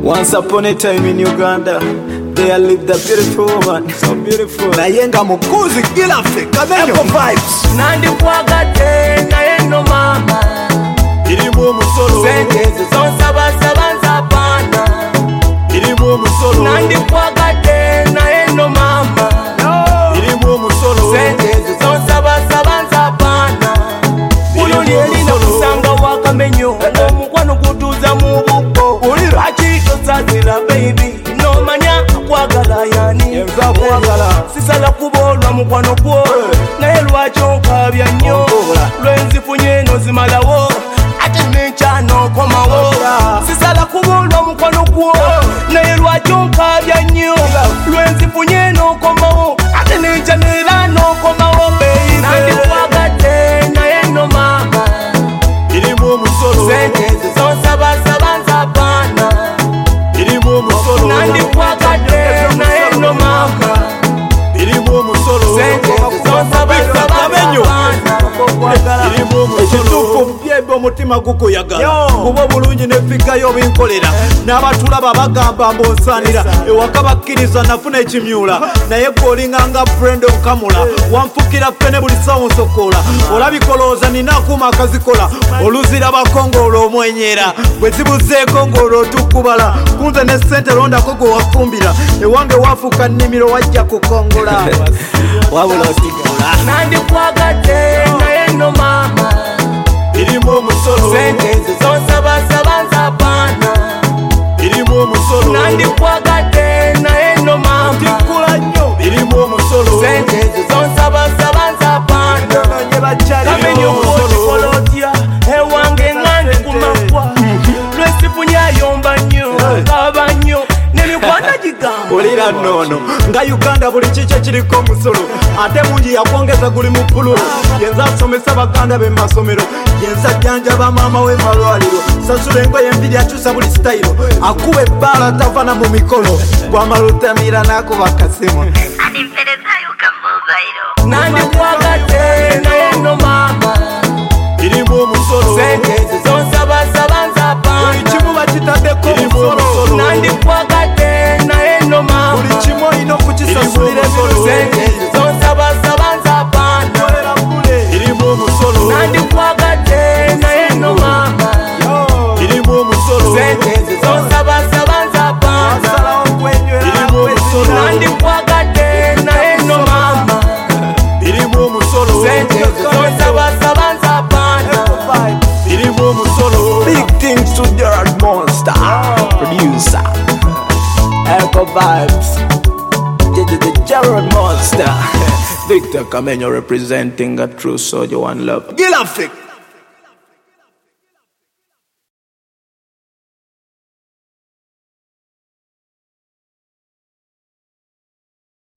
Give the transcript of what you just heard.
Once upon a time in Uganda, there lived a beautiful woman, so beautiful. Nayenga mukuzi kila Afrika, Echo Vibes. Nandi kwagate na yeno mama. Ilimu musolo. Senteze sonsaba sabanza pana. Ilimu musolo. Nandi kwagate na yeno mama. Ilimu musolo. Senteze sonsaba sabanza pana. Ululi elina kusanga wakamenyo. Omukwano kutuza mubuko. Ulira chito sazira baby. No manya kwagala yani. Yenza kwagala. Sisala kubolwa mukwano gwo. Naye lwakyo nkabya nnyo. Lwenzifunye nozimalawo. Ate nenkyano komawo. Sisala kubolwa mukwano gwo. Naye lwakyo nkabya nnyo. Lwenzifunye nokomawo. Ate nenkyanera nokomawo baby. Nandi kwagate naye no mama. Ilimu musolo. Senteze zonsaba sabanza pana. Ilimu musolo. Nandi kwagate naye no mama. Ilimu musolo. Senteze zonsaba sabanza pana. Ilimu musolo. Ekituufu byebe omutima gukuyagala kuba bulungi nefikayo binkolera n'abatulaba bagamba mbonsanira ewaka bakkiriza nafuna ekimyula naye gwolinga nga brendo nkamula wanfukira ffene buli sawo nsokola olabikolooza nina akuma akazikola oluzira bakongolo omwenyera bwe zibuzeeko ng'olwo tukubala kunze ne ssente londako gwe wafumbira ewange wafuuka nnimiro wajja kukongola wabula osigala Nandi kwagate naye no mama. Ilimu omusolo. Senteze zonsaba sabanza pana. Ilimu omusolo. Nandi kwagate naye no mama. Tikula nnyo. Ilimu omusolo. Senteze zonsaba sabanza pana. Kamenyo kwoti kolotya ewange ngandi kumakwa. Lwesifunya yomba nnyo kaba nnyo nemikwana gigamba. Olira nnono nga Uganda buli kikye kiriko omusolo ate mungi yakwongeza guli mu pululu yenza asomesa baganda be masomero yenza jjanjaba maama we malwaliro sasula engoye embiri akyusa buli sitayiro akuba ebbaala tavana mu mikolo gwamalutamira n'akuba kasimu Nandi kwagate naye no mama. irimu omusolo Senteze zonsaba sabanza pana. buli kimu bakitaddeko omusolo Nandi kwagate naye no mama. buli kimu olina okukisasulira ebiru Senteze zonsaba sabanza pana. irimu omusolo Nandi kwagate naye no mama. irimu omusolo Senteze zonsaba sabanza pana. irimu omusolo Nandi kwagate naye no mama. irimu omusolo Senteze zonsaba sabanza pana. irimu omusolo Big things to Gerard Monster, producer. Echo Vibes, the Gerard Monster. Victor Kamenyo representing a true soldier, one love. Gil Africa.